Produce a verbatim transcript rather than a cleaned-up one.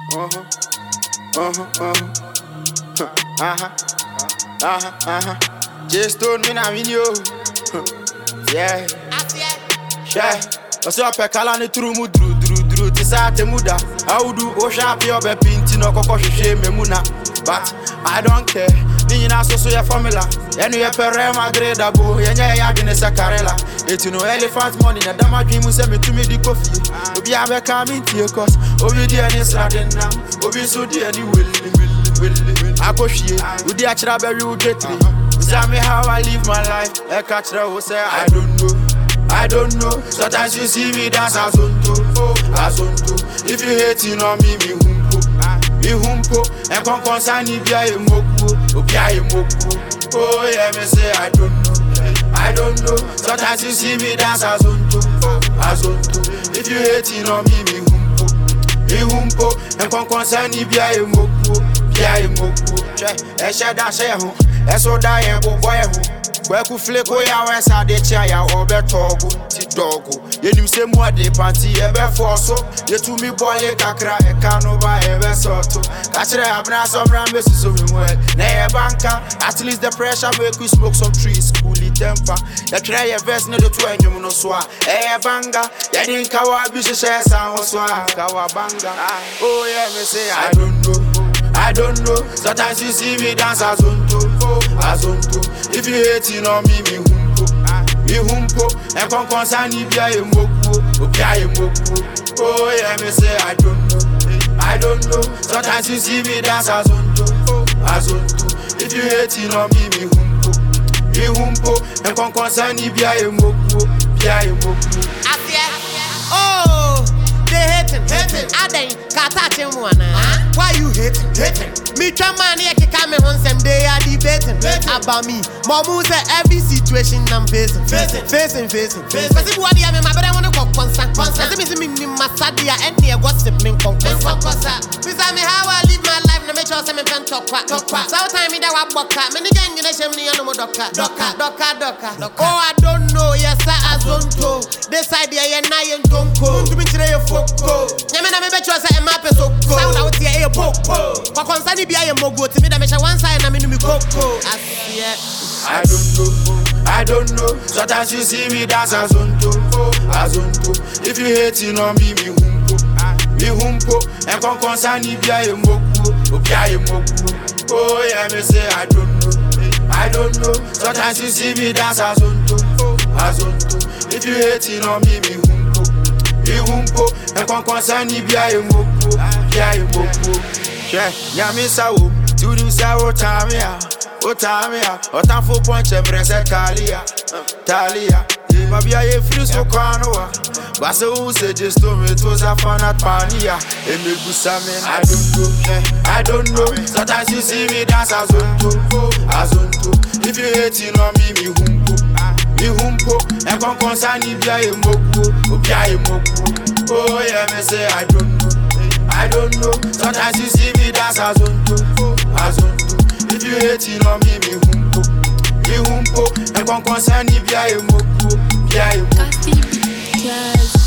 Uh-huh. Uh-huh. Uh-huh. Uh-huh. Uh-huh. Uh-huh. Just told me now, you. Yeah. Yeah. What's up, Kalani through Mudru, Drew, Drew, Tisate Muda. How do Osha Pio Pintino Kokoshe Memuna? But I don't care. Nina so so your formula. And you have Perema Gredabo, and ya Yaginesa Carella. It's no elephant money, and Dama dream will send me to me the coffee. Obi Abe coming to your cost. Obi the any sardin now. Obi so the any will, will, will. Akoshi, Udi Achraberry would get me. Tell me how I live my life. A catcher who say, I don't know. I don't know. Sometimes you see me dance as unto, as unto. If you hating on me, me humpo, me humpo. And con consani bia e moku, bia e moku. Oh yeah, me say I don't know, I don't know. Sometimes you see me dance as unto, as unto. If you hating on me, me humpo, me humpo. And con consani bia e moku, bia e moku. E shada she ho, e so da e bo boy ho. Kweku fleko ya wesa de chia ya obe togo ti dogo yenim se mu ade party e be forso yetu mi boye kakra e kanu ba e be soto ka kire abna so mra mesu so mi mu na e banka at least the pressure make we smoke some trees cool it temper ya kire ye verse ne do to enwum no so a e banga ya din kawa bi she she san ho so a kawa banga oh yeah me say I don't know, I don't know. Sometimes you see me dance as unto, as unto. If you hating on me, me humpo, me humpo. And con consani bia e moku, bia e moku. Oh yeah, me say I don't know, I don't know. Sometimes you see me dance as unto, as unto. If you hating on me, me humpo, me humpo. And con consani bia e moku, bia e moku. Oh, they hating, hating. I think cataching one. Why you hating, hating? Me try money, I can come on some day. I debating about me. Mamu say every situation I'm facing, facing, facing, facing. But if what I mean, my brother wanna go constant, constant. Let me see me my sadia and near gossip me constant. Please tell me how I live my life. No make sure some can talk quack, talk quack. So time me that walk back. Many gang you shame me no more doctor, doctor, doctor, doctor. Oh I don't know, yes I azonto. This idea you na yen tonko. To me today you foko. Nyame na me bet you say e map so. Sound out here e popo. Kwa konsani bia ye mogo to me that me one side na me no me koko. I don't know, I don't know. Sometimes you see me dance as unto, as unto. If you hating on me, me humpo, me humpo. And con consani bia ye moku, bia ye moku. Oh yeah, me say I don't know, I don't know. Sometimes you see me dance as unto, as unto. If you hating on me, me humpo, me humpo. And con consani bia ye moku, bia ye moku. Yeah, nyami sawo, to do sawo tamia. O tamia, o tanfo ponche brese talia, talia. Mabia ye free so kwanoa. Base who say just to me it was a fun at pania. E me busamen, I don't know, I don't know. Sometimes you see me dance as unto, as unto. If you hating on me, me humpo, me humpo. And con consani bia ye moku, bia ye moku. Oh yeah, me say I don't know, I don't know. Sometimes you see me dance as unto, as unto. If you hating on me, me humpo, me humpo. And con consani bia e moku, bia e moku.